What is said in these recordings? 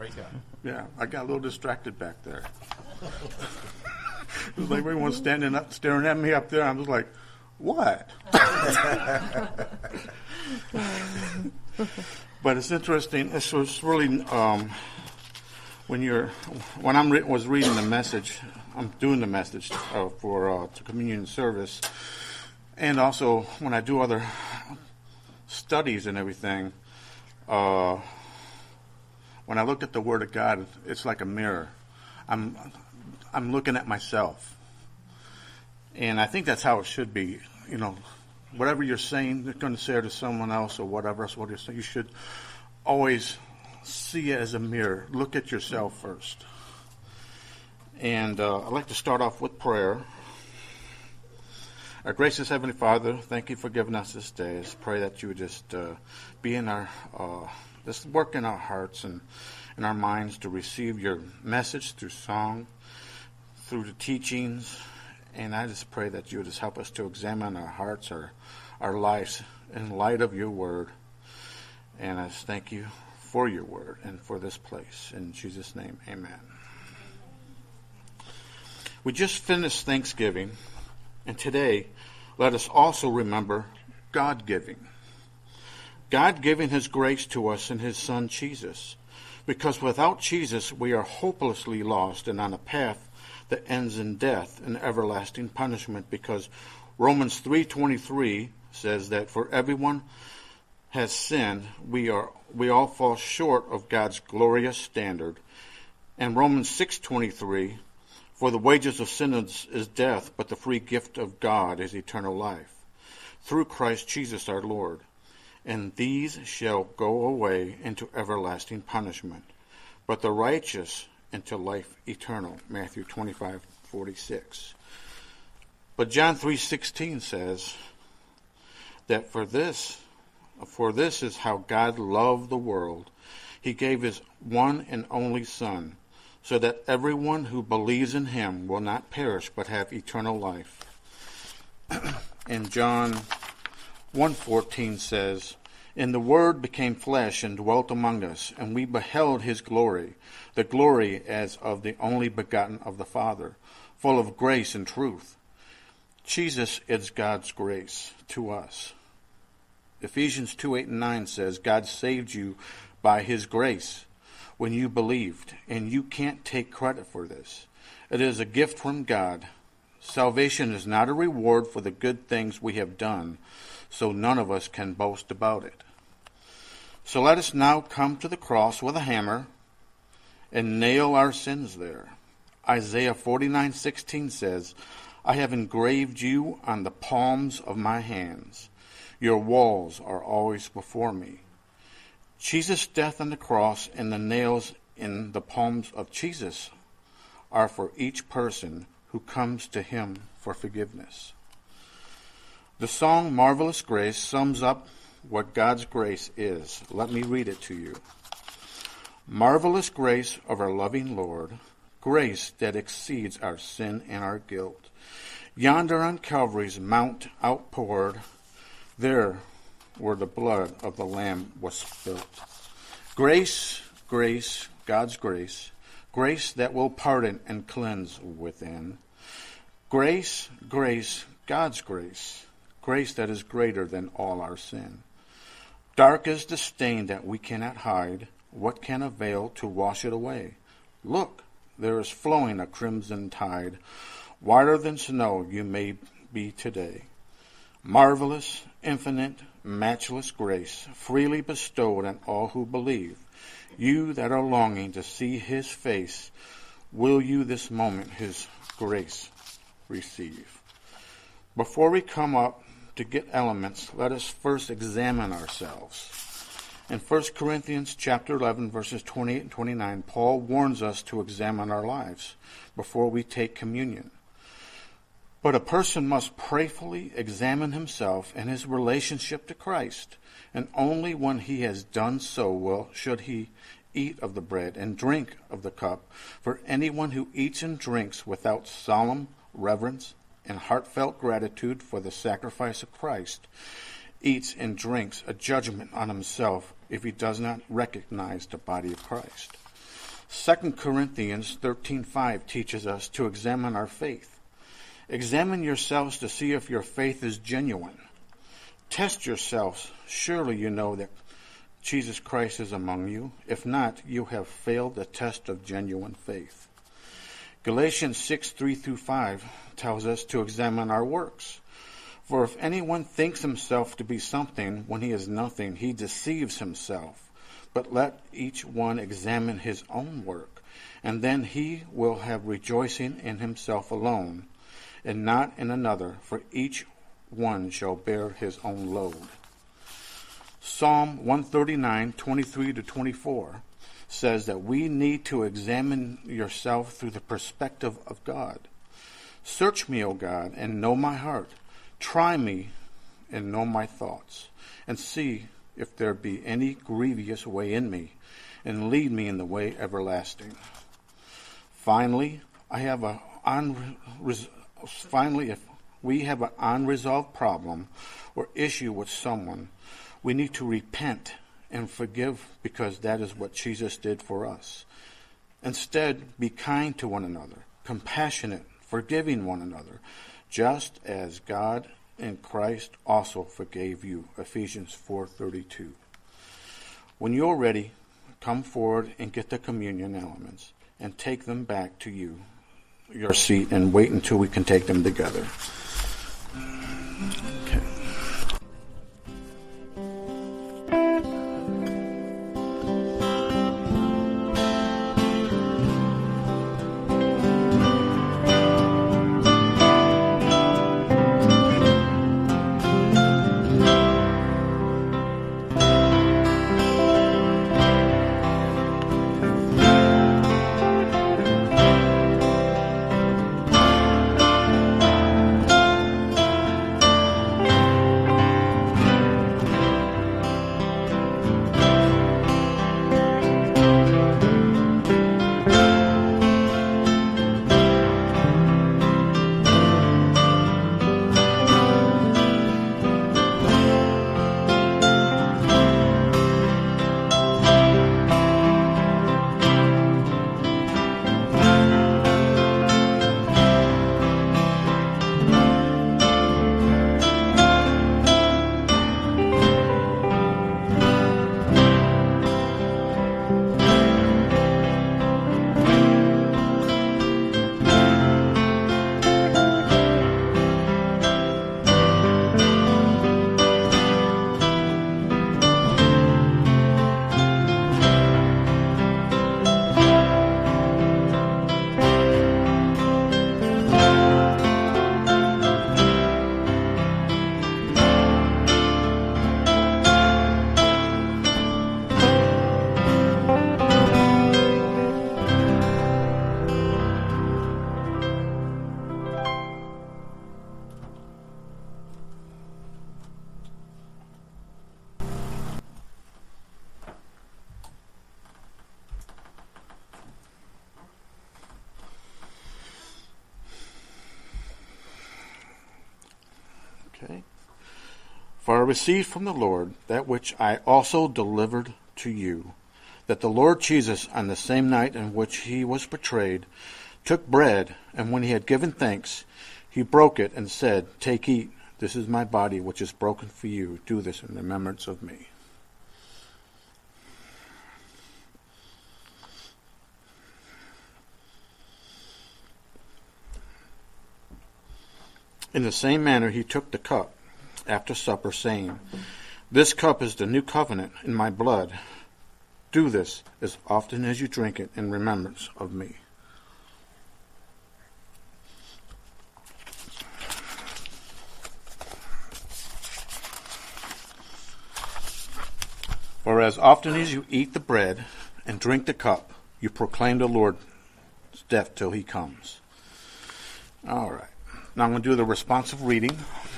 Praise God. Yeah, I got a little distracted back there. It was like everyone standing up, staring at me up there. I was like, what? But it's interesting. It's really when I was reading the message, I'm doing the message for communion service, and also when I do other studies and everything. When I looked at the Word of God, it's like a mirror. I'm looking at myself, and I think that's how it should be. You know, whatever you're saying, you're going to say it to someone else or whatever else. What you're saying, you should always see it as a mirror. Look at yourself first. And I'd like to start off with prayer. Our gracious Heavenly Father, thank you for giving us this day. I pray that you would just be in our, just work in our hearts and in our minds to receive your message through song, through the teachings. And I just pray that you would just help us to examine our hearts, our lives in light of your word. And I just thank you for your word and for this place. In Jesus' name, amen. We just finished Thanksgiving, and today let us also remember God-giving. God giving his grace to us in his Son Jesus. Because without Jesus, we are hopelessly lost and on a path that ends in death and everlasting punishment, because Romans 3:23 says that for everyone has sinned, we all fall short of God's glorious standard. And Romans 6:23, for the wages of sin is death, but the free gift of God is eternal life, through Christ Jesus our Lord. And these shall go away into everlasting punishment, but the righteous into life eternal. Matthew 25:46. But John 3:16 says that for this is how God loved the world. He gave his one and only Son, so that everyone who believes in him will not perish but have eternal life. And John 1:14 says, and the Word became flesh and dwelt among us, and we beheld his glory, the glory as of the only begotten of the Father, full of grace and truth. Jesus is God's grace to us. Ephesians 2:8-9 says, God saved you by his grace when you believed, and you can't take credit for this. It is a gift from God. Salvation is not a reward for the good things we have done, so none of us can boast about it. So let us now come to the cross with a hammer and nail our sins there. Isaiah 49:16 says, I have engraved you on the palms of my hands. Your walls are always before me. Jesus' death on the cross and the nails in the palms of Jesus are for each person who comes to him for forgiveness. The song Marvelous Grace sums up what God's grace is. Let me read it to you. Marvelous grace of our loving Lord, grace that exceeds our sin and our guilt. Yonder on Calvary's mount outpoured, there where the blood of the Lamb was spilt. Grace, grace, God's grace, grace that will pardon and cleanse within. Grace, grace, God's grace, grace that is greater than all our sin. Dark is the stain that we cannot hide. What can avail to wash it away? Look, there is flowing a crimson tide. Whiter than snow you may be today. Marvelous, infinite, matchless grace, freely bestowed on all who believe. You that are longing to see his face, will you this moment his grace receive? Before we come up to get elements, let us first examine ourselves. In 1 Corinthians chapter 11, verses 28 and 29, Paul warns us to examine our lives before we take communion. But a person must prayerfully examine himself and his relationship to Christ, and only when he has done so should he eat of the bread and drink of the cup. For anyone who eats and drinks without solemn reverence and heartfelt gratitude for the sacrifice of Christ eats and drinks a judgment on himself if he does not recognize the body of Christ. 2 Corinthians 13:5 teaches us to examine our faith. Examine yourselves to see if your faith is genuine. Test yourselves. Surely you know that Jesus Christ is among you. If not, you have failed the test of genuine faith. Galatians 6:3-5 tells us to examine our works. For if anyone thinks himself to be something when he is nothing, he deceives himself. But let each one examine his own work, and then he will have rejoicing in himself alone, and not in another, for each one shall bear his own load. Psalm 139:23-24 says that we need to examine yourself through the perspective of God. Search me, O God, and know my heart. Try me and know my thoughts, and see if there be any grievous way in me, and lead me in the way everlasting. Finally, if we have an unresolved problem or issue with someone, we need to repent and forgive, because that is what Jesus did for us. Instead, be kind to one another, compassionate, forgiving one another, just as God in Christ also forgave you. Ephesians 4:32. When you're ready, come forward and get the communion elements and take them back to your seat, and wait until we can take them together. Okay. Okay. For I received from the Lord that which I also delivered to you, that the Lord Jesus, on the same night in which he was betrayed, took bread, and when he had given thanks, he broke it and said, "Take, eat. This is my body, which is broken for you. Do this in remembrance of me." In the same manner he took the cup after supper, saying, "This cup is the new covenant in my blood. Do this as often as you drink it in remembrance of me." For as often as you eat the bread and drink the cup, you proclaim the Lord's death till he comes. All right. Now I'm going to do the responsive reading.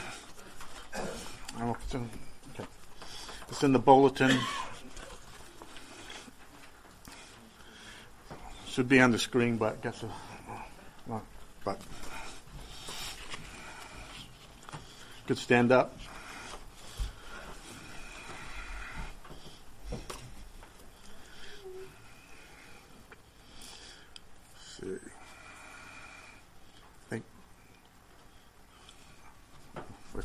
Okay. It's in the bulletin. Should be on the screen, but I guess but could stand up.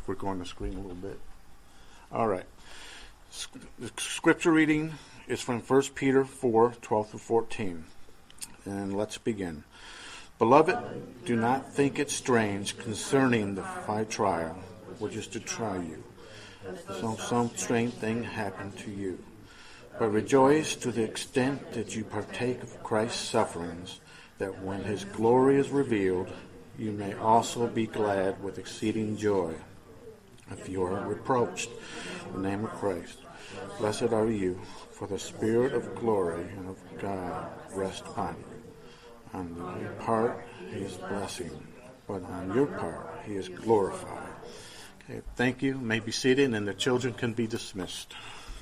we're going to screen a little bit. All right. The scripture reading is from 1 Peter 4, 12 to 14. And let's begin. Beloved, do not think it strange concerning the fiery trial, which is to try you. So some strange thing happened to you. But rejoice to the extent that you partake of Christ's sufferings, that when his glory is revealed, you may also be glad with exceeding joy. If you are reproached in the name of Christ, blessed are you, for the Spirit of glory and of God rests upon you. On your part, he is blessing, but on your part, he is glorified. Okay, thank you. You may be seated, and the children can be dismissed.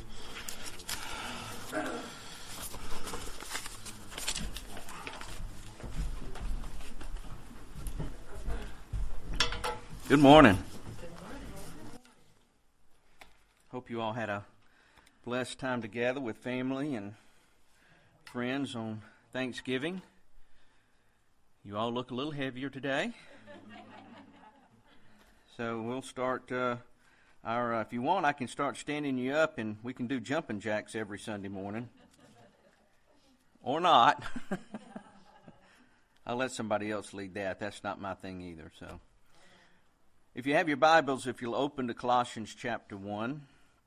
Good morning. Hope you all had a blessed time together with family and friends on Thanksgiving. You all look a little heavier today. So we'll start if you want, I can start standing you up and we can do jumping jacks every Sunday morning. Or not. I'll let somebody else lead that. That's not my thing either. So, if you have your Bibles, if you'll open to Colossians chapter 1.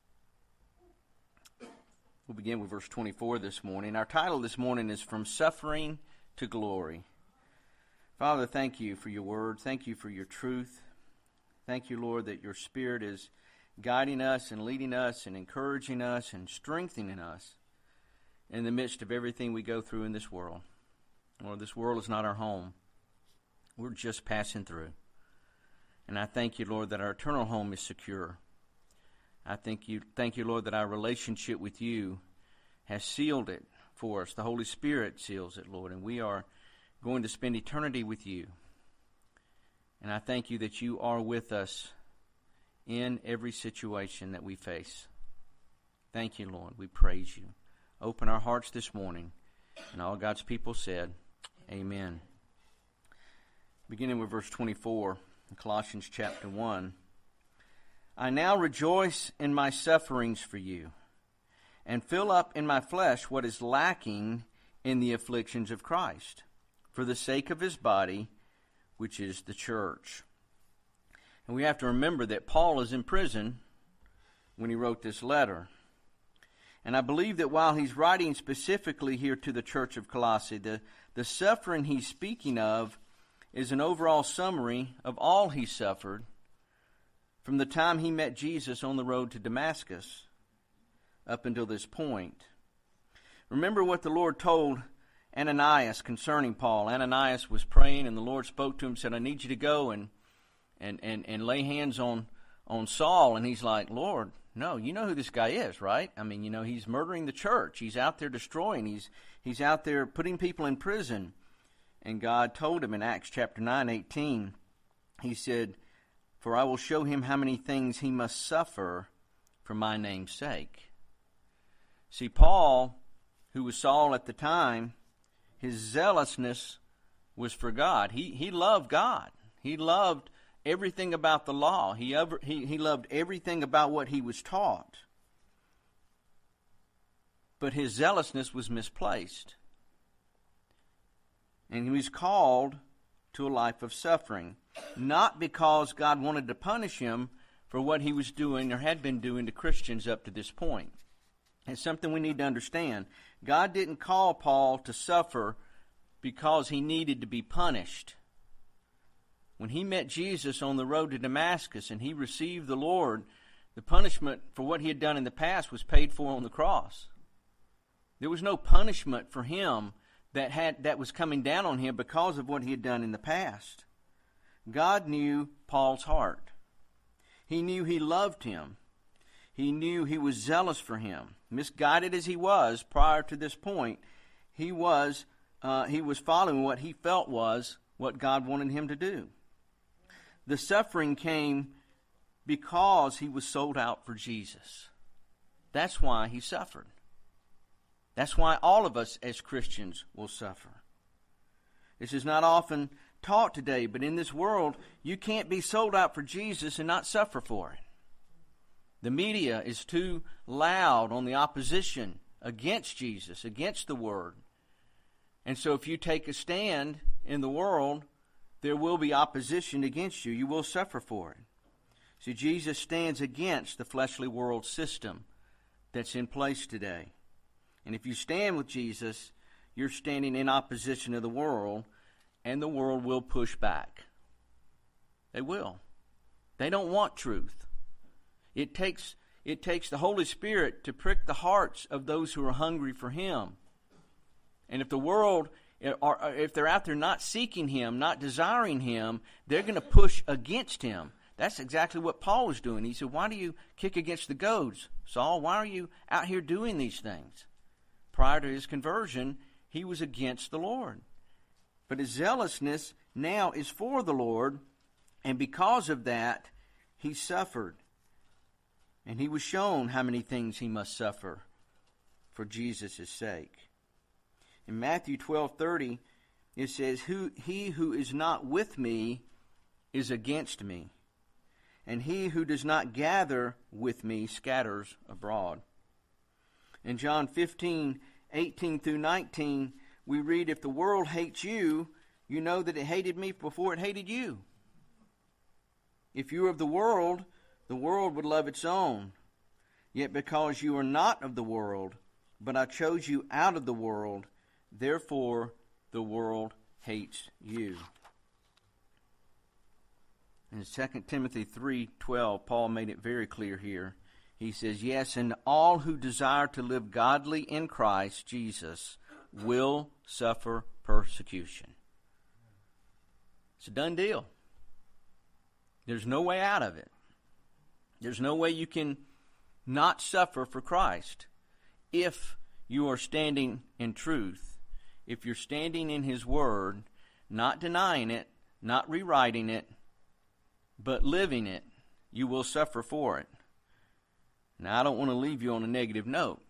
We'll begin with verse 24 this morning. Our title this morning is From Suffering to Glory. Father, thank you for your word. Thank you for your truth. Thank you, Lord, that your Spirit is guiding us and leading us and encouraging us and strengthening us in the midst of everything we go through in this world. Lord, this world is not our home. We're just passing through. And I thank you, Lord, that our eternal home is secure. I thank you, Lord, that our relationship with you has sealed it for us. The Holy Spirit seals it, Lord, and we are going to spend eternity with you. And I thank you that you are with us in every situation that we face. Thank you, Lord. We praise you. Open our hearts this morning. And all God's people said, amen. Beginning with verse 24, in Colossians chapter 1. I now rejoice in my sufferings for you, and fill up in my flesh what is lacking in the afflictions of Christ, for the sake of his body, which is the church. And we have to remember that Paul is in prison when he wrote this letter. And I believe that while he's writing specifically here to the church of Colossae, the suffering he's speaking of is an overall summary of all he suffered from the time he met Jesus on the road to Damascus up until this point. Remember what the Lord told Ananias concerning Paul. Ananias was praying, and the Lord spoke to him and said, I need you to go and lay hands on Saul. And he's like, Lord, no, you know who this guy is, right? I mean, he's murdering the church. He's out there destroying. He's out there putting people in prison. And God told him in Acts chapter 9:18, he said, for I will show him how many things he must suffer for my name's sake. See, Paul, who was Saul at the time, his zealousness was for God. He loved God. He loved everything about the law. He loved everything about what he was taught. But his zealousness was misplaced. And he was called to a life of suffering. Not because God wanted to punish him for what he was doing or had been doing to Christians up to this point. It's something we need to understand. God didn't call Paul to suffer because he needed to be punished. When he met Jesus on the road to Damascus and he received the Lord, the punishment for what he had done in the past was paid for on the cross. There was no punishment for him that was coming down on him because of what he had done in the past. God knew Paul's heart. He knew he loved him. He knew he was zealous for him. Misguided as he was prior to this point, he was following what he felt was what God wanted him to do. The suffering came because he was sold out for Jesus. That's why he suffered. That's why all of us as Christians will suffer. This is not often taught today, but in this world, you can't be sold out for Jesus and not suffer for it. The media is too loud on the opposition against Jesus, against the Word. And so if you take a stand in the world, there will be opposition against you. You will suffer for it. See, Jesus stands against the fleshly world system that's in place today. And if you stand with Jesus, you're standing in opposition to the world, and the world will push back. They will. They don't want truth. It takes the Holy Spirit to prick the hearts of those who are hungry for Him. And if the world, if they're out there not seeking Him, not desiring Him, they're going to push against Him. That's exactly what Paul was doing. He said, why do you kick against the goads, Saul? Why are you out here doing these things? Prior to his conversion, he was against the Lord. But his zealousness now is for the Lord, and because of that, he suffered. And he was shown how many things he must suffer for Jesus' sake. In Matthew 12:30, it says, He who is not with me is against me, and he who does not gather with me scatters abroad. In John 15:18 through 19, we read, if the world hates you, you know that it hated me before it hated you. If you were of the world would love its own. Yet because you are not of the world, but I chose you out of the world, therefore the world hates you. In 2 Timothy 3:12, Paul made it very clear here. He says, yes, and all who desire to live godly in Christ Jesus will suffer persecution. It's a done deal. There's no way out of it. There's no way you can not suffer for Christ if you are standing in truth, if you're standing in His Word, not denying it, not rewriting it, but living it. You will suffer for it. Now, I don't want to leave you on a negative note.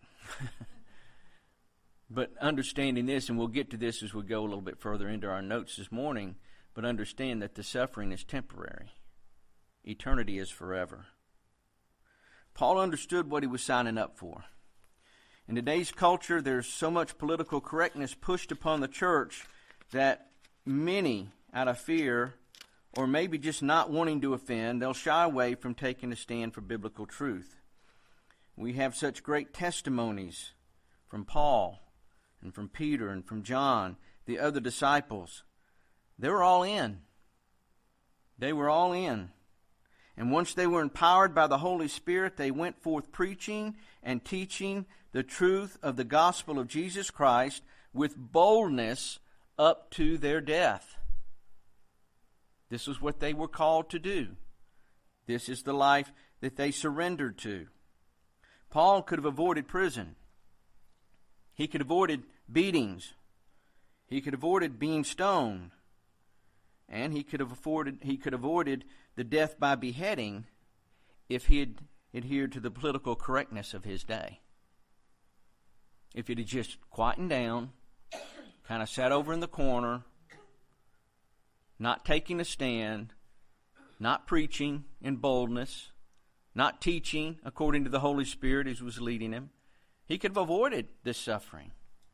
But understanding this, and we'll get to this as we go a little bit further into our notes this morning, but understand that the suffering is temporary. Eternity is forever. Paul understood what he was signing up for. In today's culture, there's so much political correctness pushed upon the church that many, out of fear, or maybe just not wanting to offend, they'll shy away from taking a stand for biblical truth. We have such great testimonies from Paul and from Peter and from John, the other disciples. They were all in. They were all in. And once they were empowered by the Holy Spirit, they went forth preaching and teaching the truth of the gospel of Jesus Christ with boldness up to their death. This is what they were called to do. This is the life that they surrendered to. Paul could have avoided prison. He could have avoided beatings. He could have avoided being stoned. And he could have avoided the death by beheading if he had adhered to the political correctness of his day. If it had just quietened down, kind of sat over in the corner, not taking a stand, not preaching in boldness, not teaching according to the Holy Spirit as was leading him, he could have avoided this suffering.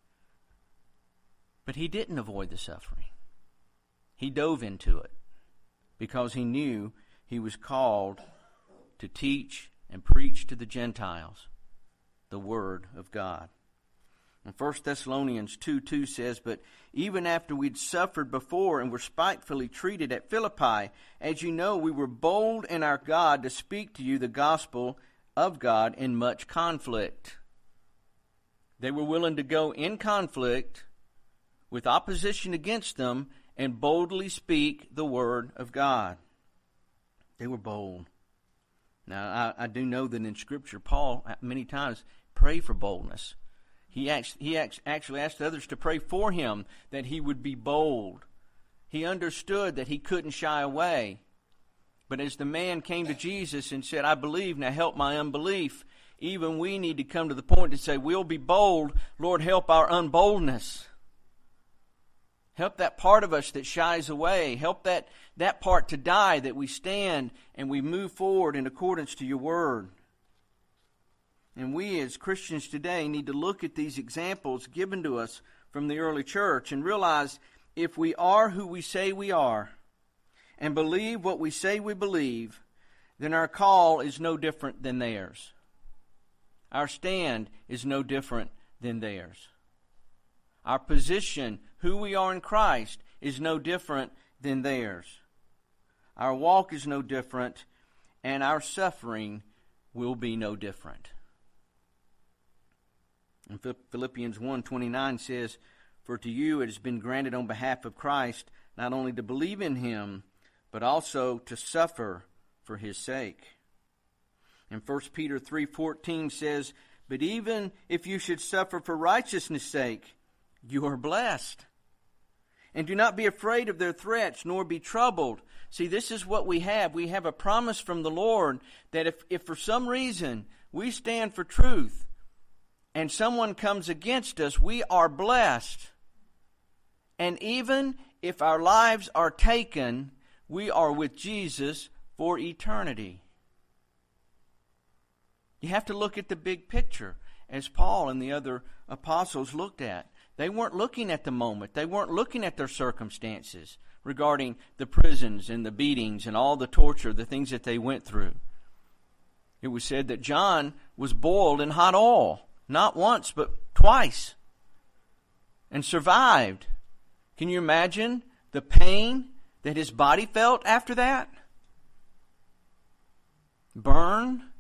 But he didn't avoid the suffering. He dove into it because he knew he was called to teach and preach to the Gentiles the Word of God. And 1 Thessalonians 2:2 says, but even after we'd suffered before and were spitefully treated at Philippi, as you know, we were bold in our God to speak to you the gospel of God in much conflict. They were willing to go in conflict with opposition against them and boldly speak the Word of God. They were bold. Now, I do know that in Scripture, Paul many times prayed for boldness. He actually asked others to pray for him that he would be bold. He understood that he couldn't shy away. But as the man came to Jesus and said, I believe, now help my unbelief, even we need to come to the point to say, we'll be bold, Lord, help our unboldness. Help that part of us that shies away. Help that part to die, that we stand and we move forward in accordance to your word. And we as Christians today need to look at these examples given to us from the early church and realize if we are who we say we are and believe what we say we believe, then our call is no different than theirs. Our stand is no different than theirs. Our position, who we are in Christ, is no different than theirs. Our walk is no different, and our suffering will be no different. And Philippians 1:29 says, "For to you it has been granted on behalf of Christ not only to believe in him, but also to suffer for his sake." And 1 Peter 3:14 says, "But even if you should suffer for righteousness' sake, you are blessed. And do not be afraid of their threats, nor be troubled." See, this is what we have. We have a promise from the Lord that if for some reason we stand for truth and someone comes against us, we are blessed. And even if our lives are taken, we are with Jesus for eternity. You have to look at the big picture, as Paul and the other apostles looked at. They weren't looking at the moment. They weren't looking at their circumstances regarding the prisons and the beatings and all the torture, the things that they went through. It was said that John was boiled in hot oil, not once, but twice, and survived. Can you imagine the pain that his body felt after that? Burn.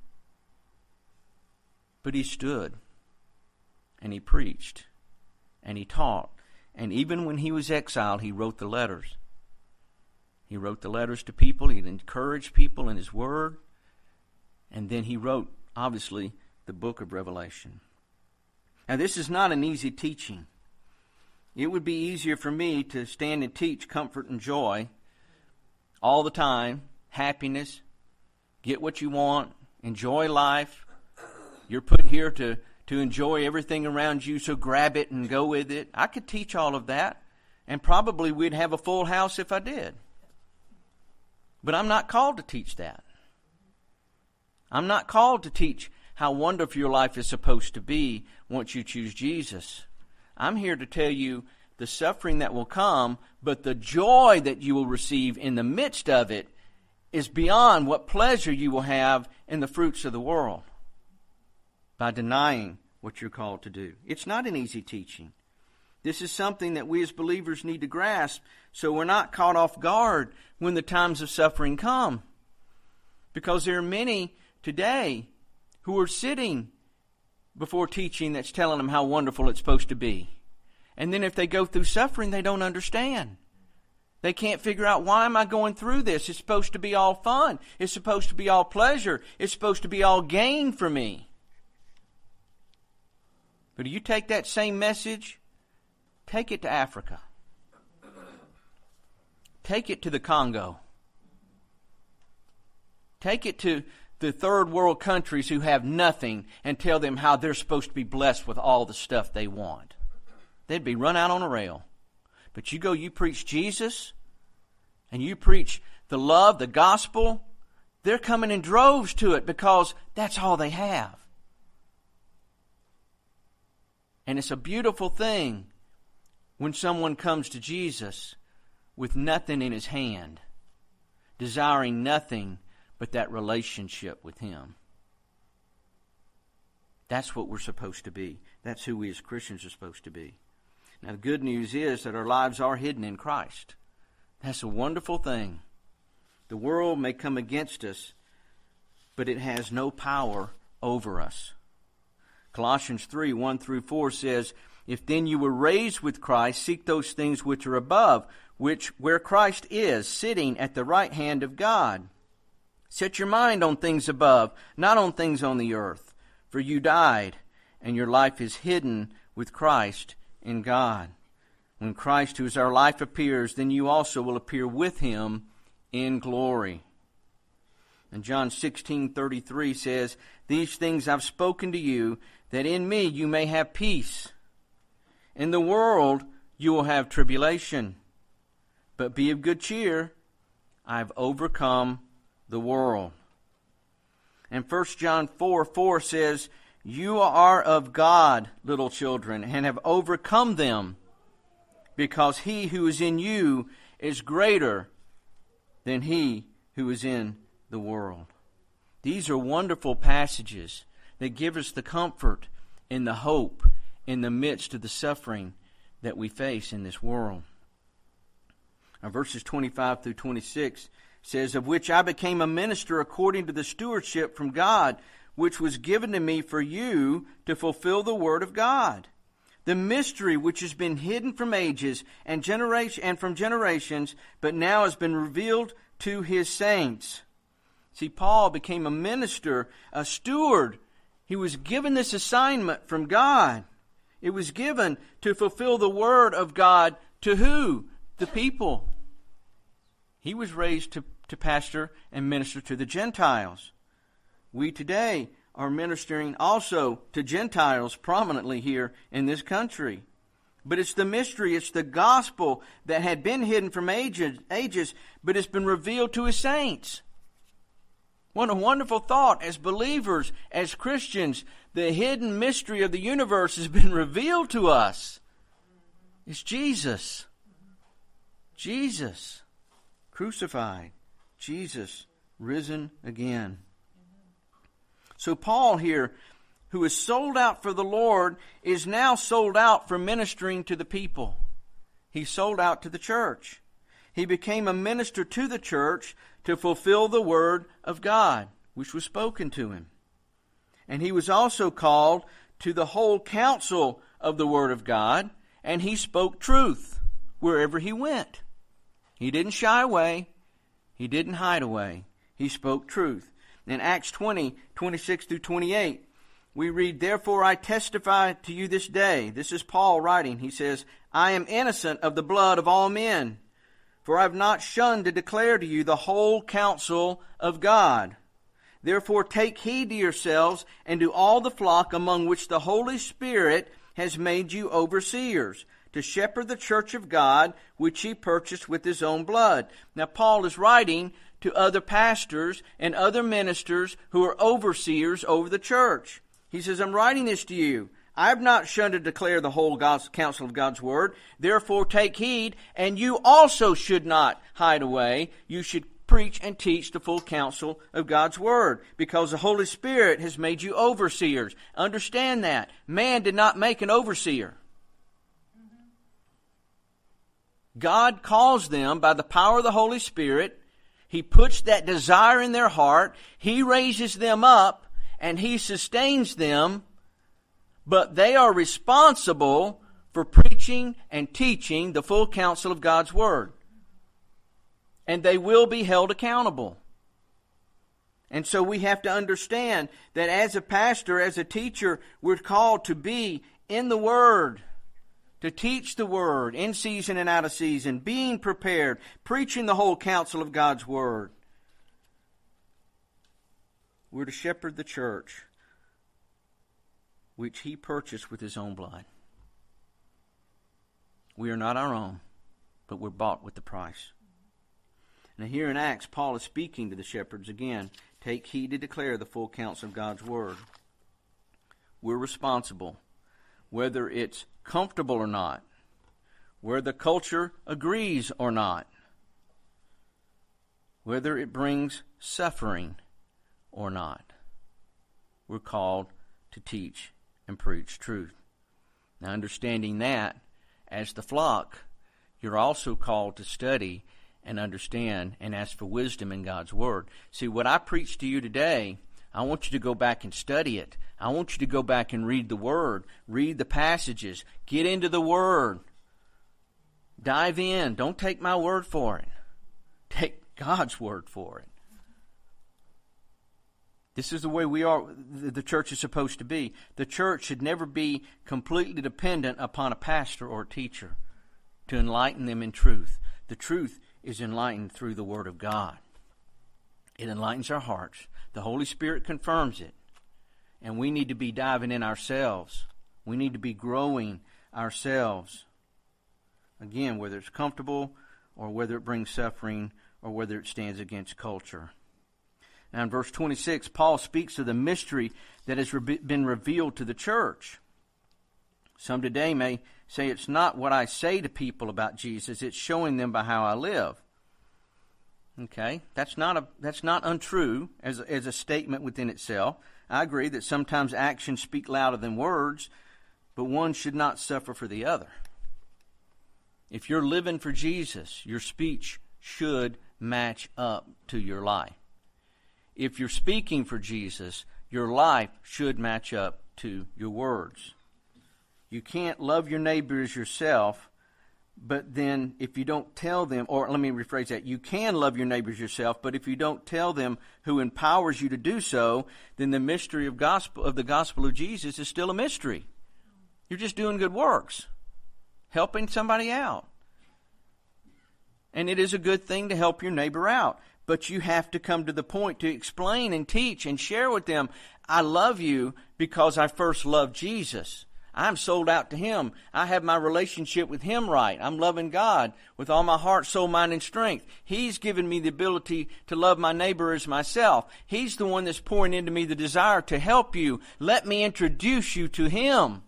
But he stood, and he preached, and he taught. And even when he was exiled, he wrote the letters. He wrote the letters to people. He encouraged people in his word. And then he wrote, obviously, the book of Revelation. Now, this is not an easy teaching. It would be easier for me to stand and teach comfort and joy all the time, happiness, get what you want, enjoy life. You're put here to enjoy everything around you, so grab it and go with it. I could teach all of that, and probably we'd have a full house if I did. But I'm not called to teach that. I'm not called to teach how wonderful your life is supposed to be once you choose Jesus. I'm here to tell you the suffering that will come, but the joy that you will receive in the midst of it is beyond what pleasure you will have in the fruits of the world by denying what you're called to do. It's not an easy teaching. This is something that we as believers need to grasp so we're not caught off guard when the times of suffering come. Because there are many today who are sitting before teaching that's telling them how wonderful it's supposed to be. And then if they go through suffering, they don't understand. They can't figure out, why am I going through this? It's supposed to be all fun. It's supposed to be all pleasure. It's supposed to be all gain for me. But do you take that same message, take it to Africa. Take it to the Congo. Take it to the third world countries who have nothing and tell them how they're supposed to be blessed with all the stuff they want. They'd be run out on a rail. But you preach Jesus, and you preach the love, the gospel, they're coming in droves to it because that's all they have. And it's a beautiful thing when someone comes to Jesus with nothing in his hand, desiring nothing but that relationship with him. That's what we're supposed to be. That's who we as Christians are supposed to be. Now, the good news is that our lives are hidden in Christ. That's a wonderful thing. The world may come against us, but it has no power over us. Colossians 3:1-4 says, "If then you were raised with Christ, seek those things which are above, where Christ is, sitting at the right hand of God. Set your mind on things above, not on things on the earth. For you died, and your life is hidden with Christ in God. When Christ, who is our life, appears, then you also will appear with him in glory." And John 16:33 says, "These things I've spoken to you, that in me you may have peace. In the world you will have tribulation. But be of good cheer. I have overcome the world. And 1 John 4:4 says, you are of God, little children, and have overcome them, because he who is in you is greater than he who is in the world. These are wonderful passages that give us the comfort and the hope in the midst of the suffering that we face in this world. Now, verses 25 through 26 says, of which I became a minister according to the stewardship from God, which was given to me for you to fulfill the word of God. The mystery which has been hidden from ages and from generations, but now has been revealed to his saints. See, Paul became a minister, a steward. He was given this assignment from God. It was given to fulfill the word of God to who? The people. He was raised to pastor and minister to the Gentiles. We today are ministering also to Gentiles prominently here in this country. But it's the mystery, it's the gospel that had been hidden from ages, but it's been revealed to his saints. What a wonderful thought. As believers, as Christians, the hidden mystery of the universe has been revealed to us. It's Jesus. Jesus crucified. Jesus risen again. So Paul here, who is sold out for the Lord, is now sold out for ministering to the people. He's sold out to the church. He became a minister to the church to fulfill the word of God, which was spoken to him. And he was also called to the whole counsel of the word of God, and he spoke truth wherever he went. He didn't shy away. He didn't hide away. He spoke truth. In Acts 20, 26 through 28, we read, therefore I testify to you this day. This is Paul writing. He says, I am innocent of the blood of all men, for I have not shunned to declare to you the whole counsel of God. Therefore take heed to yourselves and to all the flock among which the Holy Spirit has made you overseers, to shepherd the church of God, which he purchased with his own blood. Now Paul is writing to other pastors and other ministers who are overseers over the church. He says, I'm writing this to you. I have not shunned to declare the whole counsel of God's word. Therefore take heed, and you also should not hide away. You should preach and teach the full counsel of God's word, because the Holy Spirit has made you overseers. Understand that. Man did not make an overseer. God calls them by the power of the Holy Spirit. He puts that desire in their heart. He raises them up and he sustains them. But they are responsible for preaching and teaching the full counsel of God's word. And they will be held accountable. And so we have to understand that as a pastor, as a teacher, we're called to be in the word, to teach the word in season and out of season, being prepared, preaching the whole counsel of God's word. We're to shepherd the church, which he purchased with his own blood. We are not our own, but we're bought with the price. Now here in Acts, Paul is speaking to the shepherds again. Take heed to declare the full counsel of God's word. We're responsible, whether it's comfortable or not, whether the culture agrees or not, whether it brings suffering or not. We're called to teach and preach truth. Now, understanding that, as the flock, you're also called to study and understand and ask for wisdom in God's word. See, what I preach to you today, I want you to go back and study it. I want you to go back and read the word, read the passages, get into the word. Dive in. Don't take my word for it. Take God's word for it. This is the way the church is supposed to be. The church should never be completely dependent upon a pastor or a teacher to enlighten them in truth. The truth is enlightened through the word of God. It enlightens our hearts. The Holy Spirit confirms it. And we need to be diving in ourselves. We need to be growing ourselves. Again, whether it's comfortable or whether it brings suffering or whether it stands against culture. Now in verse 26, Paul speaks of the mystery that has been revealed to the church. Some today may say it's not what I say to people about Jesus, it's showing them by how I live. Okay, that's not untrue as a statement within itself. I agree that sometimes actions speak louder than words, but one should not suffer for the other. If you're living for Jesus, your speech should match up to your life. If you're speaking for Jesus, your life should match up to your words. You can't love your neighbor as yourself, but then if you don't tell them, or let me rephrase that, you can love your neighbors yourself, but if you don't tell them who empowers you to do so, then the mystery of the gospel of Jesus is still a mystery. You're just doing good works, helping somebody out. And it is a good thing to help your neighbor out. But you have to come to the point to explain and teach and share with them, I love you because I first loved Jesus. I'm sold out to Him. I have my relationship with Him right. I'm loving God with all my heart, soul, mind, and strength. He's given me the ability to love my neighbor as myself. He's the one that's pouring into me the desire to help you. Let me introduce you to Him.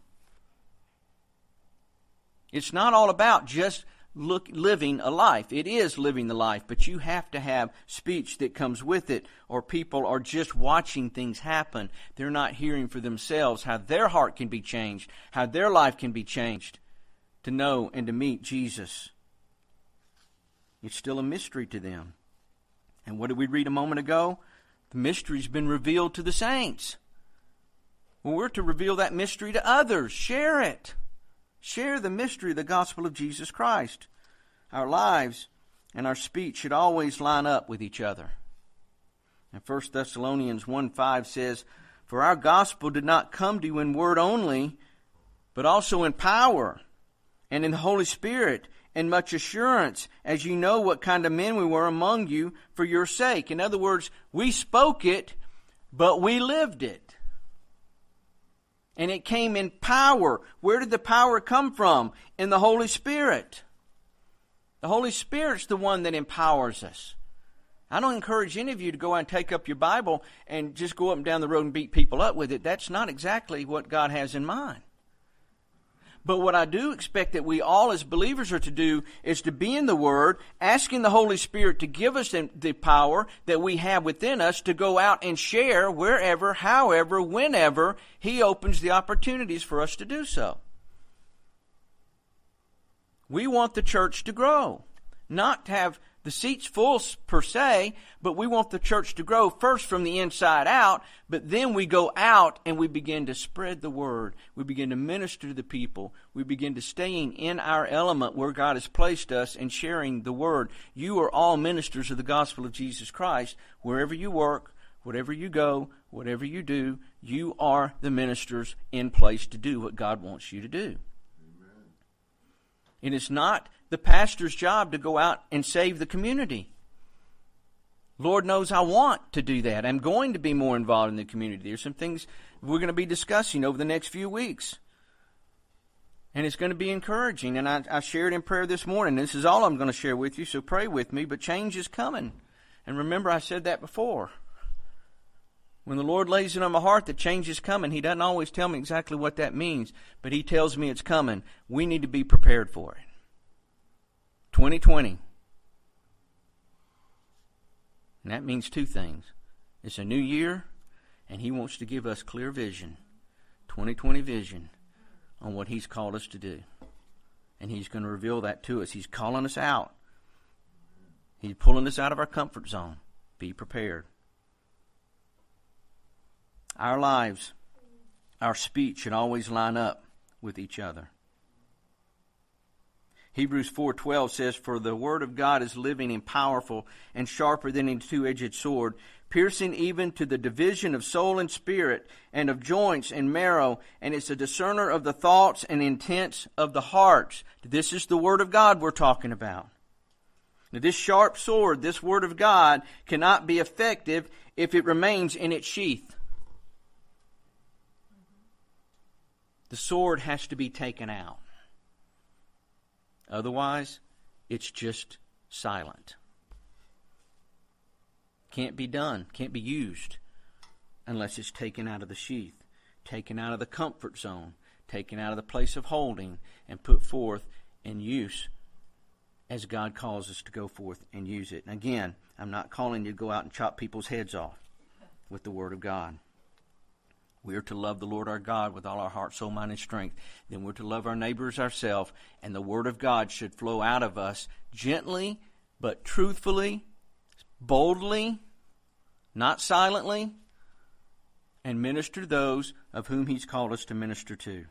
It's not all about just living a life. It is living the life, but you have to have speech that comes with it, or people are just watching things happen. They're not hearing for themselves how their heart can be changed, how their life can be changed to know and to meet Jesus. It's still a mystery to them. And what did we read a moment ago? The mystery's been revealed to the saints. Well, we're to reveal that mystery to others. Share it. Share the mystery of the gospel of Jesus Christ. Our lives and our speech should always line up with each other. And 1 Thessalonians 1:5 says, For our gospel did not come to you in word only, but also in power and in the Holy Spirit and much assurance, as you know what kind of men we were among you for your sake. In other words, we spoke it, but we lived it. And it came in power. Where did the power come from? In the Holy Spirit. The Holy Spirit's the one that empowers us. I don't encourage any of you to go out and take up your Bible and just go up and down the road and beat people up with it. That's not exactly what God has in mind. But what I do expect that we all as believers are to do is to be in the Word, asking the Holy Spirit to give us the power that we have within us to go out and share wherever, however, whenever He opens the opportunities for us to do so. We want the church to grow, not to have the seats full per se, but we want the church to grow first from the inside out, but then we go out and we begin to spread the word. We begin to minister to the people. We begin to staying in our element where God has placed us and sharing the word. You are all ministers of the gospel of Jesus Christ. Wherever you work, wherever you go, whatever you do, you are the ministers in place to do what God wants you to do. Amen. And it's not the pastor's job to go out and save the community. Lord knows I want to do that. I'm going to be more involved in the community. There's some things we're going to be discussing over the next few weeks. And it's going to be encouraging. And I shared in prayer this morning. This is all I'm going to share with you, so pray with me. But change is coming. And remember, I said that before. When the Lord lays it on my heart that change is coming, He doesn't always tell me exactly what that means, but He tells me it's coming. We need to be prepared for it. 2020. And that means two things. It's a new year, and He wants to give us clear vision, 2020 vision, on what He's called us to do. And He's going to reveal that to us. He's calling us out. He's pulling us out of our comfort zone. Be prepared. Our lives, our speech should always line up with each other. Hebrews 4:12 says, For the word of God is living and powerful and sharper than a two-edged sword, piercing even to the division of soul and spirit and of joints and marrow, and it's a discerner of the thoughts and intents of the hearts. This is the word of God we're talking about. Now, this sharp sword, this word of God, cannot be effective if it remains in its sheath. The sword has to be taken out. Otherwise, it's just silent. Can't be done, can't be used unless it's taken out of the sheath, taken out of the comfort zone, taken out of the place of holding, and put forth in use as God calls us to go forth and use it. And again, I'm not calling you to go out and chop people's heads off with the Word of God. We are to love the Lord our God with all our heart, soul, mind, and strength. Then we're to love our neighbors ourselves, and the Word of God should flow out of us gently but truthfully, boldly, not silently, and minister to those of whom He's called us to minister to.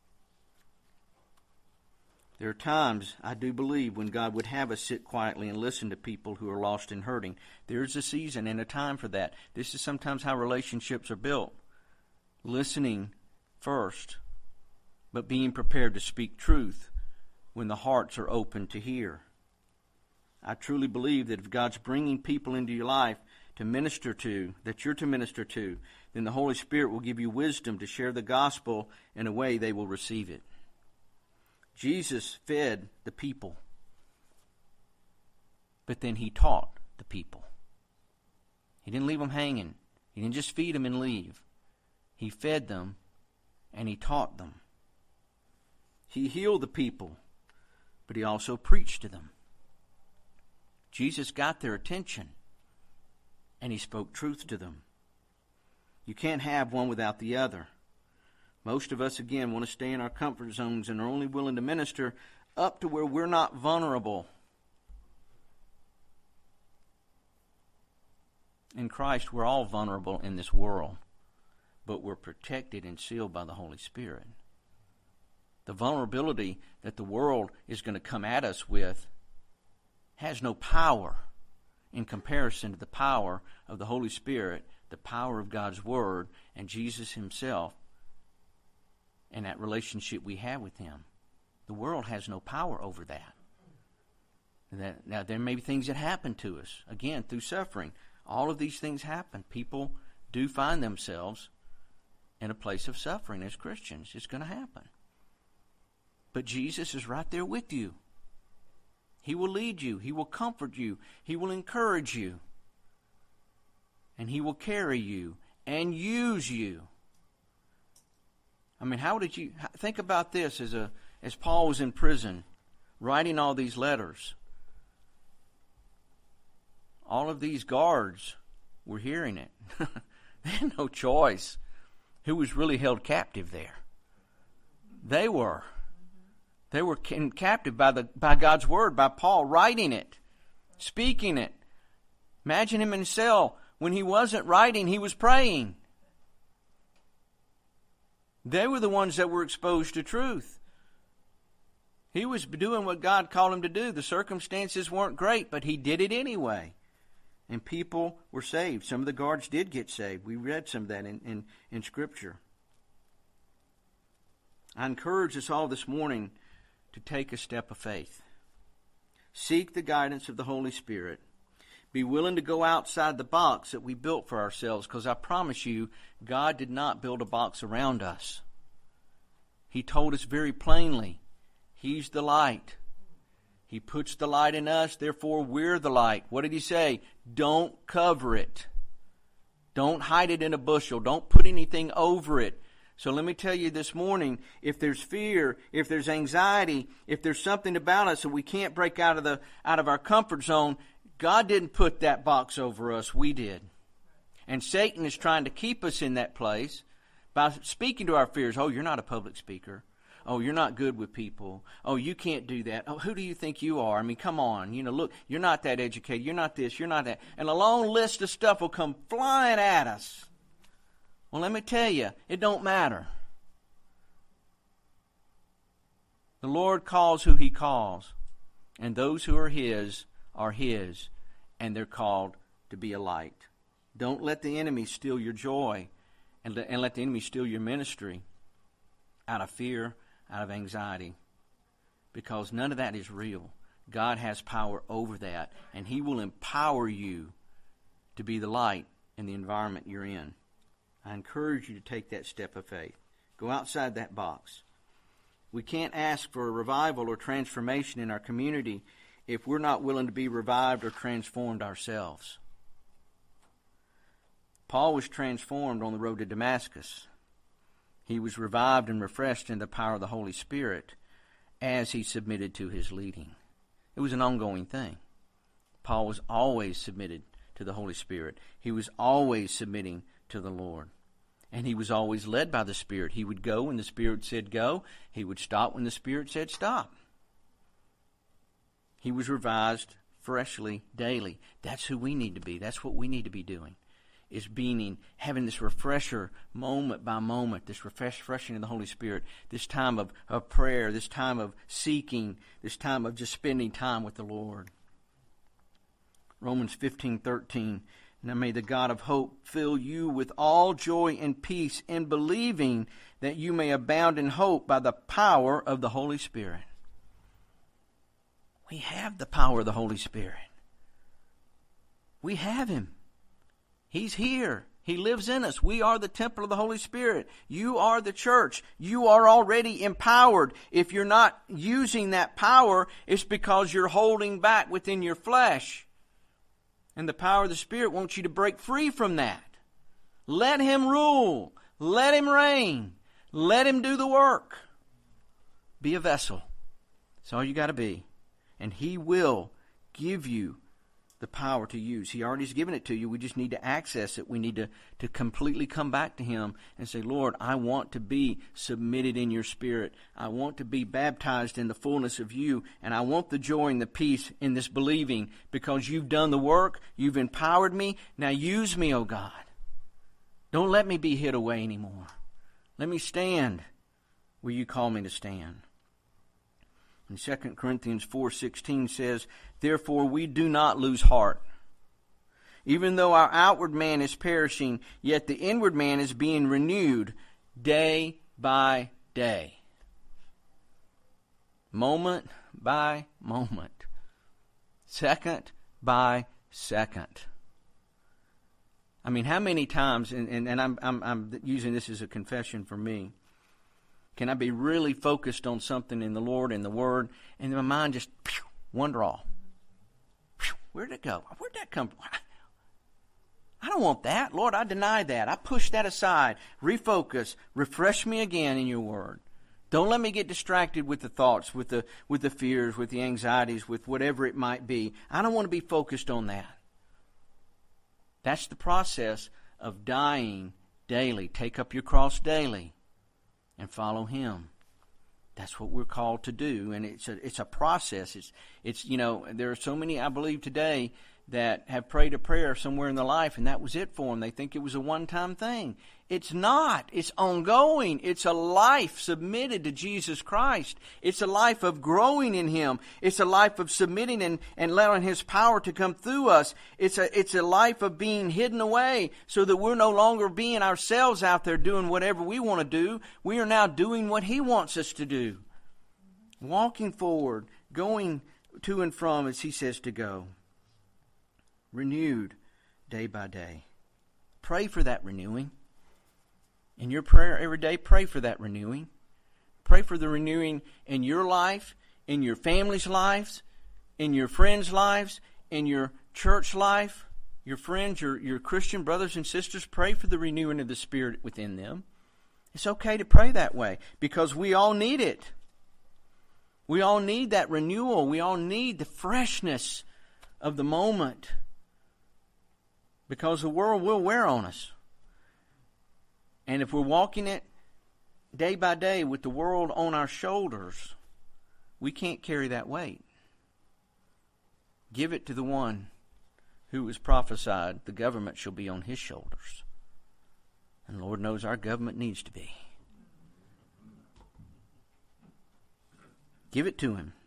There are times, I do believe, when God would have us sit quietly and listen to people who are lost and hurting. There's a season and a time for that. This is sometimes how relationships are built. Listening first, but being prepared to speak truth when the hearts are open to hear. I truly believe that if God's bringing people into your life to minister to, that you're to minister to, then the Holy Spirit will give you wisdom to share the gospel in a way they will receive it. Jesus fed the people, but then He taught the people. He didn't leave them hanging. He didn't just feed them and leave. He fed them and He taught them. He healed the people, but He also preached to them. Jesus got their attention and He spoke truth to them. You can't have one without the other. Most of us, again, want to stay in our comfort zones and are only willing to minister up to where we're not vulnerable. In Christ, we're all vulnerable in this world, but we're protected and sealed by the Holy Spirit. The vulnerability that the world is going to come at us with has no power in comparison to the power of the Holy Spirit, the power of God's Word, and Jesus Himself, and that relationship we have with Him. The world has no power over that. Now, there may be things that happen to us, again, through suffering. All of these things happen. People do find themselves in a place of suffering as Christians. It's going to happen. But Jesus is right there with you. He will lead you. He will comfort you. He will encourage you. And He will carry you and use you. I mean, how did you think about this as Paul was in prison, writing all these letters? All of these guards were hearing it. They had no choice. Who was really held captive there? They were. They were captive by God's Word, by Paul writing it, speaking it. Imagine him in a cell. When he wasn't writing, he was praying. They were the ones that were exposed to truth. He was doing what God called him to do. The circumstances weren't great, but he did it anyway. And people were saved. Some of the guards did get saved. We read some of that in Scripture. I encourage us all this morning to take a step of faith. Seek the guidance of the Holy Spirit. Be willing to go outside the box that we built for ourselves, because I promise you, God did not build a box around us. He told us very plainly, He's the light. He puts the light in us, therefore we're the light. What did He say? Don't cover it. Don't hide it in a bushel. Don't put anything over it. So let me tell you this morning, if there's fear, if there's anxiety, if there's something about us that we can't break out of our comfort zone, God didn't put that box over us, we did. And Satan is trying to keep us in that place by speaking to our fears. Oh, you're not a public speaker. Oh, you're not good with people. Oh, you can't do that. Oh, who do you think you are? I mean, come on. Look, you're not that educated. You're not this. You're not that. And a long list of stuff will come flying at us. Well, let me tell you, it don't matter. The Lord calls who He calls. And those who are His, and they're called to be a light. Don't let the enemy steal your joy and let the enemy steal your ministry out of fear, out of anxiety, because none of that is real. God has power over that, and He will empower you to be the light in the environment you're in. I encourage you to take that step of faith. Go outside that box. We can't ask for a revival or transformation in our community if we're not willing to be revived or transformed ourselves. Paul was transformed on the road to Damascus. He was revived and refreshed in the power of the Holy Spirit as he submitted to his leading. It was an ongoing thing. Paul was always submitted to the Holy Spirit. He was always submitting to the Lord. And he was always led by the Spirit. He would go when the Spirit said go. He would stop when the Spirit said stop. He was revised freshly daily. That's who we need to be. That's what we need to be doing, is having this refresher moment by moment, this refreshing of the Holy Spirit, this time of prayer, this time of seeking, this time of just spending time with the Lord. Romans 15:13, now may the God of hope fill you with all joy and peace in believing, that you may abound in hope by the power of the Holy Spirit. We have the power of the Holy Spirit. We have Him. He's here. He lives in us. We are the temple of the Holy Spirit. You are the church. You are already empowered. If you're not using that power, it's because you're holding back within your flesh. And the power of the Spirit wants you to break free from that. Let Him rule. Let Him reign. Let Him do the work. Be a vessel. That's all you got to be. And He will give you the power to use. He already has given it to you. We just need to access it. We need to completely come back to Him and say, Lord, I want to be submitted in your Spirit. I want to be baptized in the fullness of you. And I want the joy and the peace in this believing, because you've done the work. You've empowered me. Now use me, O God. Don't let me be hid away anymore. Let me stand where you call me to stand. And 2 Corinthians 4:16 says, therefore we do not lose heart. Even though our outward man is perishing, yet the inward man is being renewed day by day. Moment by moment. Second by second. I mean, how many times, and I'm using this as a confession for me, can I be really focused on something in the Lord and the Word, and my mind just wander off? Where'd it go? Where'd that come from? I don't want that. Lord, I deny that. I push that aside. Refocus. Refresh me again in your Word. Don't let me get distracted with the thoughts, with the fears, with the anxieties, with whatever it might be. I don't want to be focused on that. That's the process of dying daily. Take up your cross daily and follow Him. That's what we're called to do, and it's a process. It's there are so many, I believe, today that have prayed a prayer somewhere in their life, and that was it for them. They think it was a one-time thing. It's not. It's ongoing. It's a life submitted to Jesus Christ. It's a life of growing in Him. It's a life of submitting and allowing His power to come through us. It's a life of being hidden away so that we're no longer being ourselves out there doing whatever we want to do. We are now doing what He wants us to do. Walking forward, going to and from as He says to go. Renewed day by day. Pray for that renewing. In your prayer every day, pray for that renewing. Pray for the renewing in your life, in your family's lives, in your friends' lives, in your church life, your friends, your Christian brothers and sisters. Pray for the renewing of the Spirit within them. It's okay to pray that way because we all need it. We all need that renewal. We all need the freshness of the moment. Because the world will wear on us. And if we're walking it day by day with the world on our shoulders, we can't carry that weight. Give it to the one who was prophesied the government shall be on his shoulders. And Lord knows our government needs to be. Give it to Him.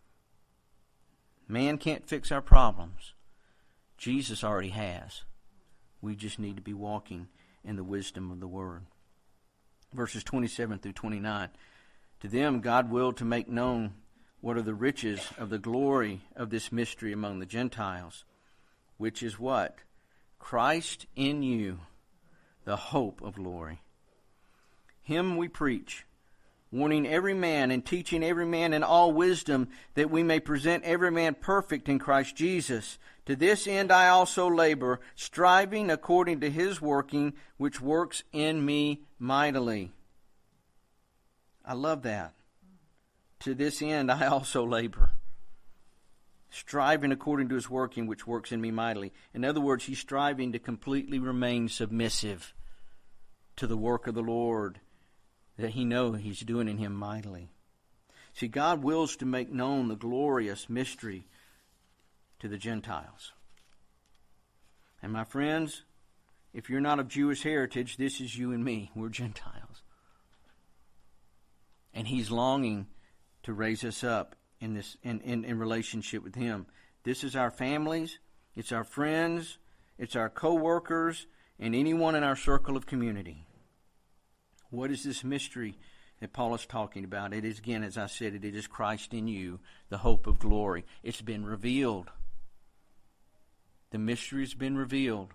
Man can't fix our problems. Jesus already has. We just need to be walking in the wisdom of the Word. Verses 27 through 29. To them God willed to make known what are the riches of the glory of this mystery among the Gentiles, which is what? Christ in you, the hope of glory. Him we preach, warning every man and teaching every man in all wisdom, that we may present every man perfect in Christ Jesus. To this end I also labor, striving according to his working, which works in me mightily. I love that. To this end I also labor, striving according to his working, which works in me mightily. In other words, he's striving to completely remain submissive to the work of the Lord that he knows he's doing in him mightily. See, God wills to make known the glorious mystery to the Gentiles. And my friends, if you're not of Jewish heritage, this is you and me. We're Gentiles. And he's longing to raise us up in this in relationship with him. This is our families, it's our friends, it's our co-workers, and anyone in our circle of community. What is this mystery that Paul is talking about? It is, again, as I said, it is Christ in you, the hope of glory. It's been revealed. The mystery has been revealed.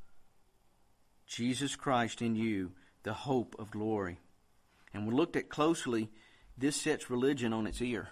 Jesus Christ in you, the hope of glory. And we looked at closely, this sets religion on its ear.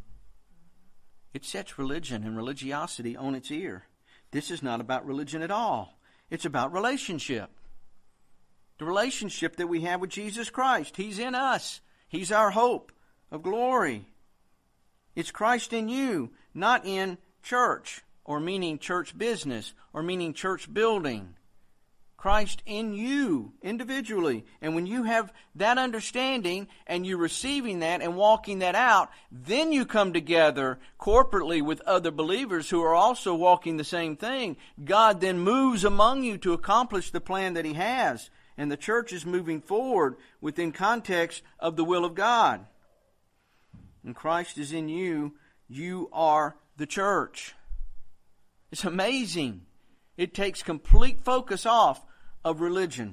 It sets religion and religiosity on its ear. This is not about religion at all. It's about relationship. The relationship that we have with Jesus Christ. He's in us. He's our hope of glory. It's Christ in you, not in church, or meaning church business, or meaning church building. Christ in you individually. And when you have that understanding and you're receiving that and walking that out, then you come together corporately with other believers who are also walking the same thing. God then moves among you to accomplish the plan that he has. And the church is moving forward within context of the will of God. And Christ is in you. You are the church. It's amazing. It takes complete focus off of religion.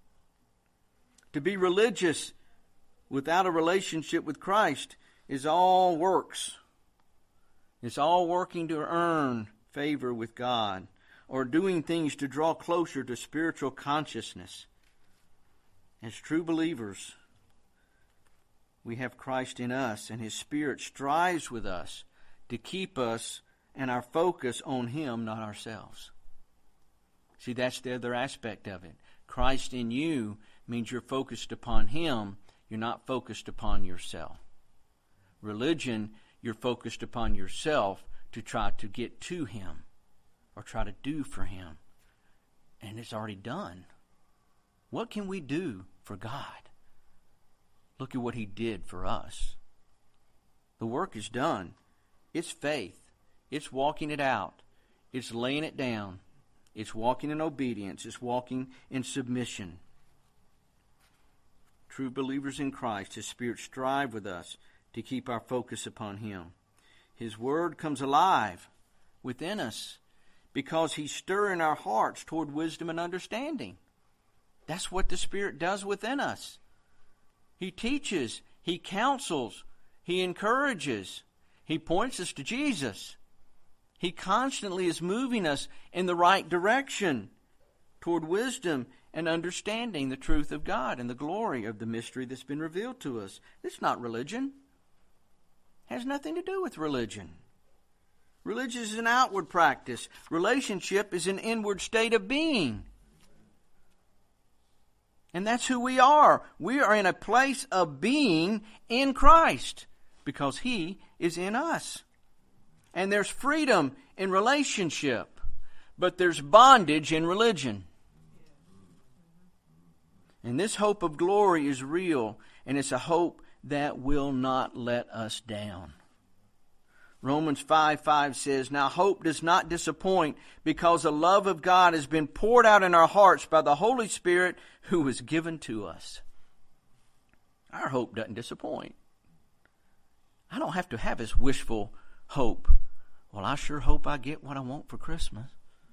To be religious without a relationship with Christ is all works. It's all working to earn favor with God, or doing things to draw closer to spiritual consciousness. As true believers, we have Christ in us, and his Spirit strives with us to keep us and our focus on him, not ourselves. See, that's the other aspect of it. Christ in you means you're focused upon him. You're not focused upon yourself. Religion, you're focused upon yourself to try to get to him or try to do for him. And it's already done. What can we do for God? Look at what he did for us. The work is done. It's faith. It's walking it out. It's laying it down. It's walking in obedience. It's walking in submission. True believers in Christ, his Spirit strive with us to keep our focus upon him. His word comes alive within us because he's stirring our hearts toward wisdom and understanding. That's what the Spirit does within us. He teaches, he counsels, he encourages, he points us to Jesus. He constantly is moving us in the right direction toward wisdom and understanding the truth of God and the glory of the mystery that's been revealed to us. It's not religion. It has nothing to do with religion. Religion is an outward practice. Relationship is an inward state of being. And that's who we are. We are in a place of being in Christ because he is in us. And there's freedom in relationship, but there's bondage in religion. And this hope of glory is real, and it's a hope that will not let us down. Romans 5:5 says, "Now hope does not disappoint, because the love of God has been poured out in our hearts by the Holy Spirit who was given to us." Our hope doesn't disappoint. I don't have to have this wishful hope. Well, I sure hope I get what I want for Christmas.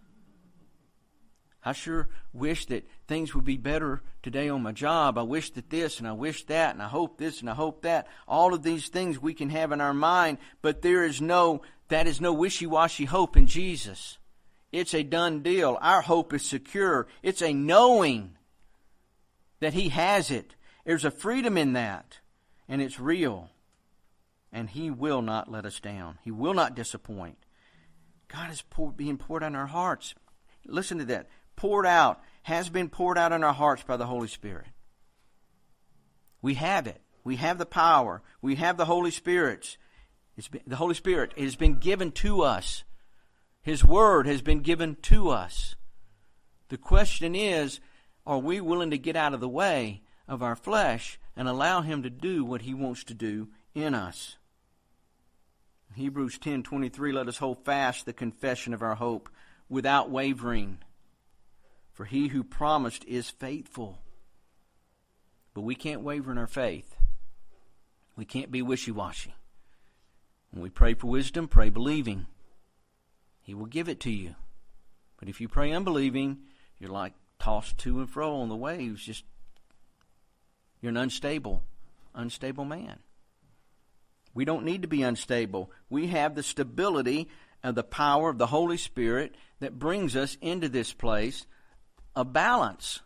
I sure wish that things would be better today on my job. I wish that this and I wish that and I hope this and I hope that. All of these things we can have in our mind, but that is no wishy-washy hope in Jesus. It's a done deal. Our hope is secure. It's a knowing that he has it. There's a freedom in that. and it's real. And He will not let us down. He will not disappoint. God is being poured out in our hearts. Listen to that. Poured out, has been poured out in our hearts by the Holy Spirit. We have it. We have the power. We have the Holy Spirit. The Holy Spirit has been given to us. His Word has been given to us. The question is, are we willing to get out of the way of our flesh and allow Him to do what He wants to do in us? Hebrews 10:23, let us hold fast the confession of our hope without wavering. For He who promised is faithful. But we can't waver in our faith. We can't be wishy-washy. When we pray for wisdom, pray believing. He will give it to you. But if you pray unbelieving, you're like tossed to and fro on the waves. You're an unstable man. We don't need to be unstable. We have the stability of the power of the Holy Spirit that brings us into this place of balance.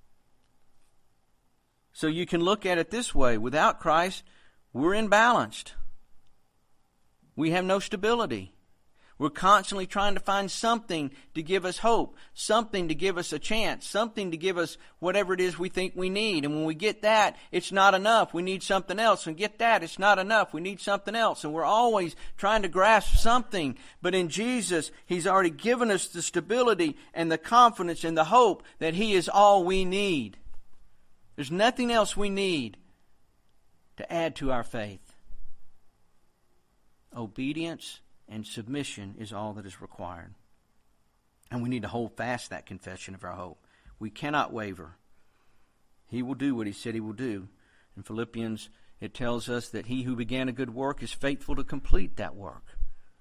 So you can look at it this way. Without Christ, we're imbalanced. We have no stability. We're constantly trying to find something to give us hope, something to give us a chance, something to give us whatever it is we think we need. And when we get that, it's not enough. We need something else. And get that, it's not enough. We need something else. And we're always trying to grasp something. But in Jesus, He's already given us the stability and the confidence and the hope that He is all we need. There's nothing else we need to add to our faith. Obedience and submission is all that is required. And we need to hold fast that confession of our hope. We cannot waver. He will do what He said He will do. In Philippians, it tells us that He who began a good work is faithful to complete that work.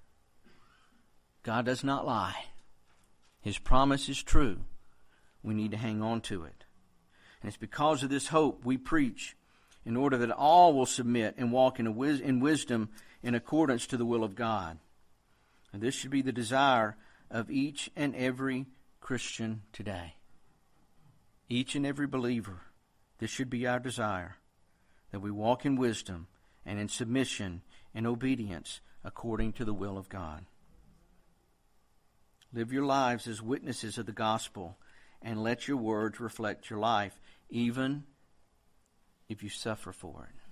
God does not lie. His promise is true. We need to hang on to it. And it's because of this hope we preach, in order that all will submit and walk in wisdom in accordance to the will of God. And this should be the desire of each and every Christian today. Each and every believer. This should be our desire, that we walk in wisdom and in submission and obedience according to the will of God. Live your lives as witnesses of the gospel, and let your words reflect your life, even if you suffer for it.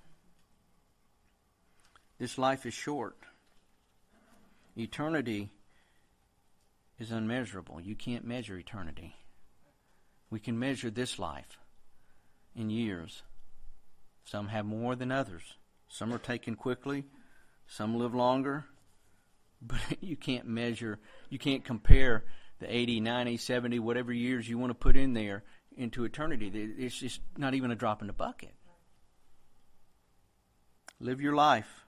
This life is short. Eternity is unmeasurable. You can't measure eternity. We can measure this life in years. Some have more than others. Some are taken quickly. Some live longer. But you can't measure, you can't compare the 80, 90, 70, whatever years you want to put in there into eternity. It's just not even a drop in the bucket. Live your life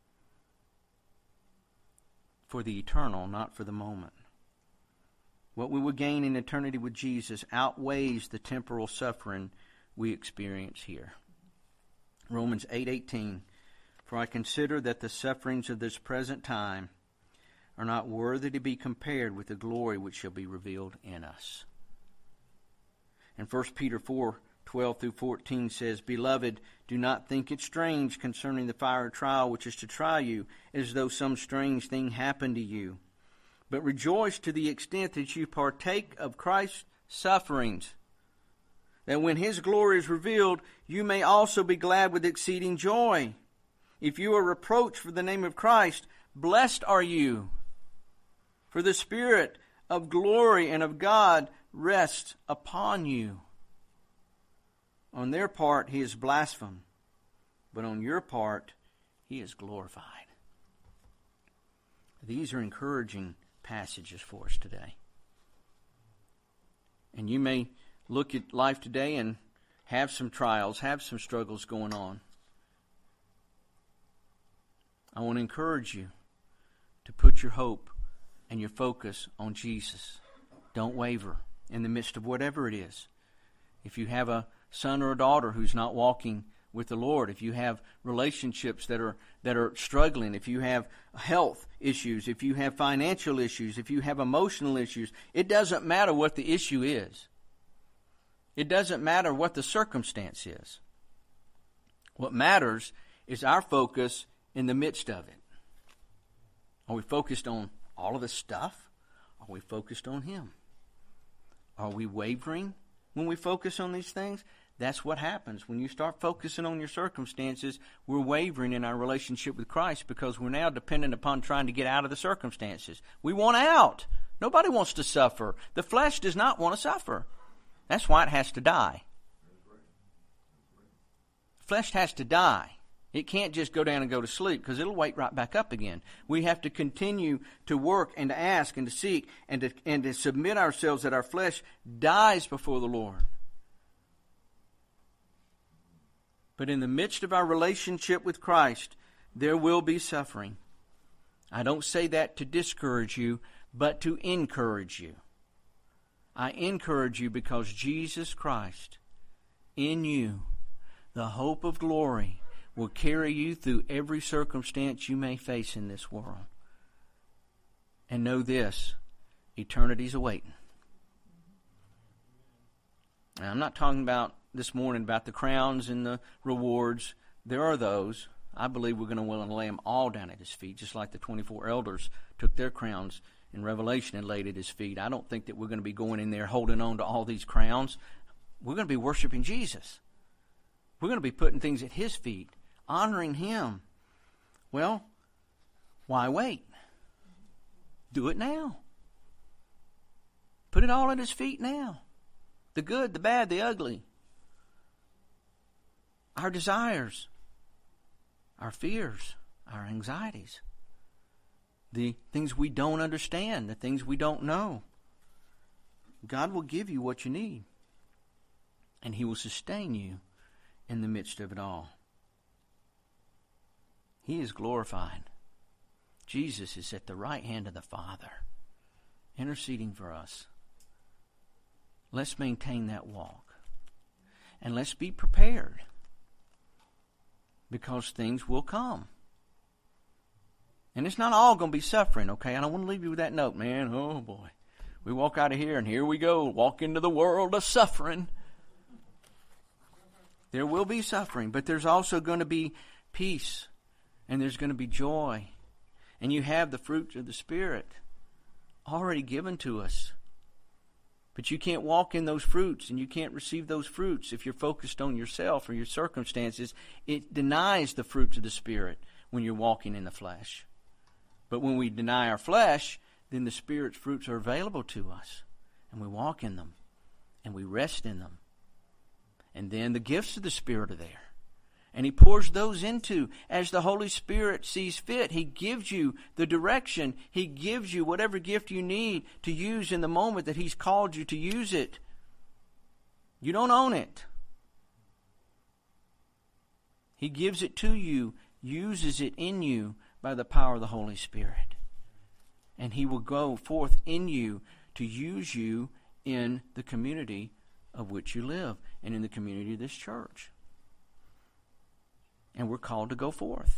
for the eternal, not for the moment. What we will gain in eternity with Jesus outweighs the temporal suffering we experience here. Romans 8:18, for I consider that the sufferings of this present time are not worthy to be compared with the glory which shall be revealed in us. And 1 Peter 4:12-14 says, Beloved, do not think it strange concerning the fiery trial which is to try you, as though some strange thing happened to you. But rejoice to the extent that you partake of Christ's sufferings, that when His glory is revealed, you may also be glad with exceeding joy. If you are reproached for the name of Christ, blessed are you, for the Spirit of glory and of God rests upon you. On their part, He is blasphemed, but on your part, He is glorified. These are encouraging passages for us today. And you may look at life today and have some trials, have some struggles going on. I want to encourage you to put your hope and your focus on Jesus. Don't waver in the midst of whatever it is. If you have a son or a daughter who's not walking with the Lord, if you have relationships that are struggling, if you have health issues, if you have financial issues, if you have emotional issues, it doesn't matter what the issue is. It doesn't matter what the circumstance is. What matters is our focus in the midst of it? Are we focused on all of the stuff? Are we focused on Him? Are we wavering when we focus on these things? That's what happens. When you start focusing on your circumstances, we're wavering in our relationship with Christ because we're now dependent upon trying to get out of the circumstances. We want out. Nobody wants to suffer. The flesh does not want to suffer. That's why it has to die. Flesh has to die. It can't just go down and go to sleep because it'll wake right back up again. We have to continue to work and to ask and to seek and to submit ourselves that our flesh dies before the Lord. But in the midst of our relationship with Christ, there will be suffering. I don't say that to discourage you, but to encourage you. I encourage you because Jesus Christ in you, the hope of glory, will carry you through every circumstance you may face in this world. And know this, eternity's awaiting. Now, I'm not talking about this morning about the crowns and the rewards. There are those. I believe we're going to lay them all down at His feet, just like the 24 elders took their crowns in Revelation and laid at His feet. I don't think that we're going to be going in there holding on to all these crowns. We're going to be worshiping Jesus. We're going to be putting things at His feet, honoring Him. Well, why wait? Do it now. Put it all at His feet now. The good, the bad, the ugly. Our desires, our fears, our anxieties, the things we don't understand, the things we don't know. God will give you what you need, and He will sustain you in the midst of it all. He is glorified. Jesus is at the right hand of the Father, interceding for us. Let's maintain that walk, and let's be prepared. Because things will come. And it's not all going to be suffering, okay? I don't want to leave you with that note, man. Oh, boy. We walk out of here, and here we go. Walk into the world of suffering. There will be suffering, but there's also going to be peace. And there's going to be joy. And you have the fruits of the Spirit already given to us. But you can't walk in those fruits and you can't receive those fruits if you're focused on yourself or your circumstances. It denies the fruits of the Spirit when you're walking in the flesh. But when we deny our flesh, then the Spirit's fruits are available to us. And we walk in them. And we rest in them. And then the gifts of the Spirit are there. And He pours those into as the Holy Spirit sees fit. He gives you the direction. He gives you whatever gift you need to use in the moment that He's called you to use it. You don't own it. He gives it to you, uses it in you by the power of the Holy Spirit. And He will go forth in you to use you in the community of which you live and in the community of this church. And we're called to go forth.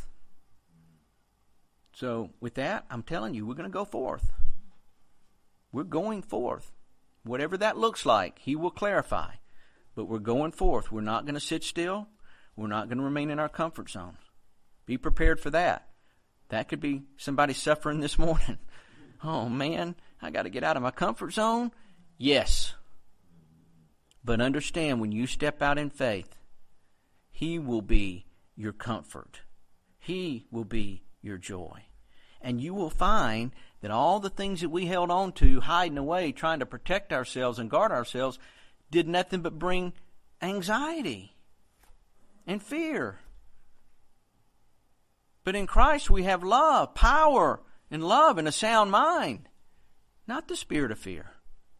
So with that, I'm telling you, we're going to go forth. We're going forth. Whatever that looks like, He will clarify. But we're going forth. We're not going to sit still. We're not going to remain in our comfort zone. Be prepared for that. That could be somebody suffering this morning. Oh man, I got to get out of my comfort zone. Yes. But understand, when you step out in faith, He will be your comfort. He will be your joy. And you will find that all the things that we held on to, hiding away, trying to protect ourselves and guard ourselves, did nothing but bring anxiety and fear. But in Christ we have love, power, and love and a sound mind, not the spirit of fear.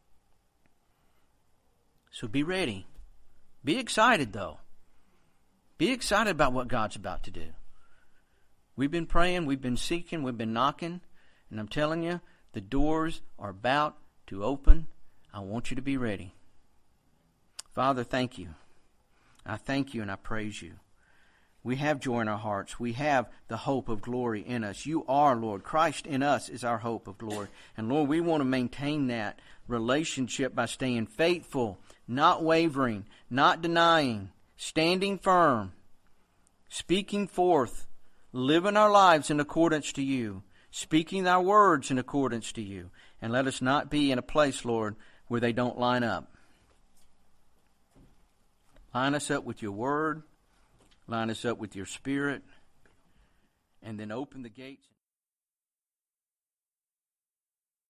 So be ready. Be excited, though. Be excited about what God's about to do. We've been praying, we've been seeking, we've been knocking, and I'm telling you, the doors are about to open. I want you to be ready. Father, thank you. I thank you and I praise you. We have joy in our hearts. We have the hope of glory in us. You are, Lord. Christ in us is our hope of glory. And Lord, we want to maintain that relationship by staying faithful, not wavering, not denying, standing firm, speaking forth, living our lives in accordance to you, speaking thy words in accordance to you. And let us not be in a place, Lord, where they don't line up. Line us up with your word, line us up with your spirit, and then open the gates.